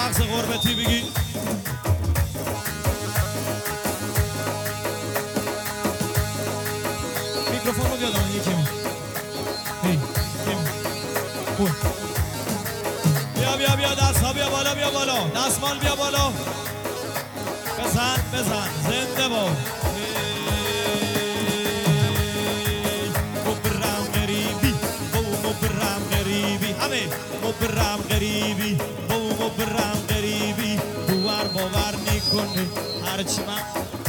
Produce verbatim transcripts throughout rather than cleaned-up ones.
رقص غربتی بگی میکروفون رو بیادم یکی می هی هی بیا بیا بیا دست ها بیا بالا بیا بالا دستمال بیا بالا بزن بزن زنده با مبرم غریبی بو مبرم غریبی همه مبرم غریبی بو مبرم غریبی باور باور نکنه هرچی من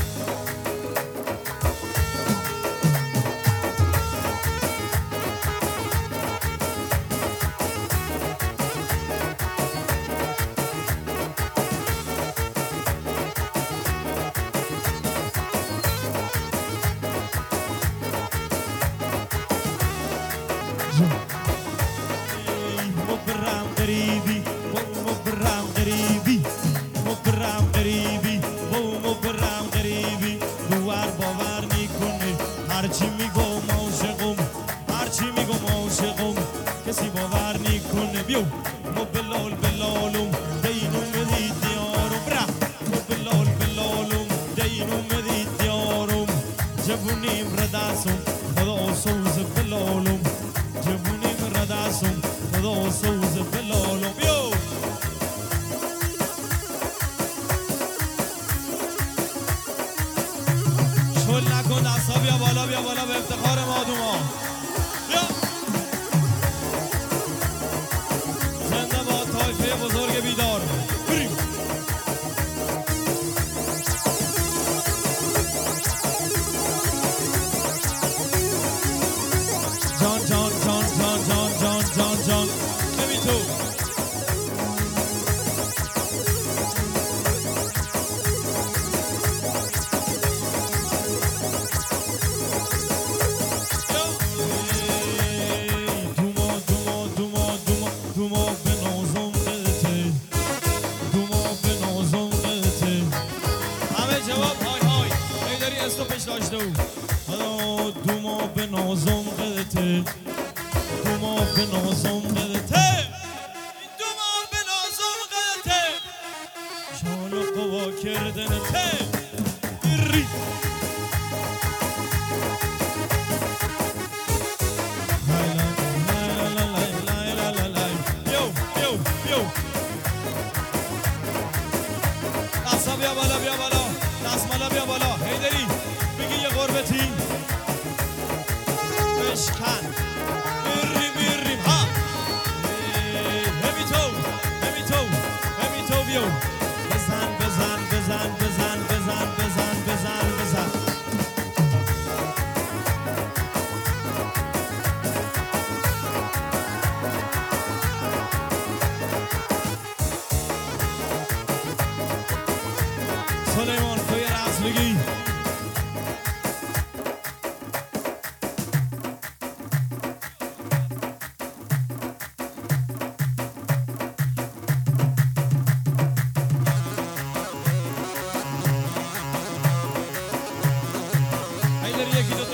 مبرم غریبی بو مبرم غریبی مبرم غریبی بو مبرم غریبی باور باور میکنه هرچی میگم عاشقم هرچی میگم عاشقم کسی باور میکنه بیو مبلال بلالم دینو مدید دیارم برا مبلال بلالم دینو مدید دیارم جوونیم رداسم خدا سوز بلالم جوونیم رداسم خدا سوز بلالم بیو شل نکن دستا بیا بالا بیا بالا به افتخار مادوما بیا زنده با طایفه بزرگ بیدار بریم جان جان جان جان جان جان جان جان ببین تو داشته او دوما به نازم قدته دوما به نازم قدته دوما به نازم قدته شال قوا کردنته ری دستا بیا بالا بیا بالا دستمالا بیا بالا هیدری بگی یه غربتی بشکن بریم بریم ها همی تو همی تو همی تو بیو بزن بزن بزن بزن بزن بزن بزن بزن سلیمان توی رقص بگی یکی دو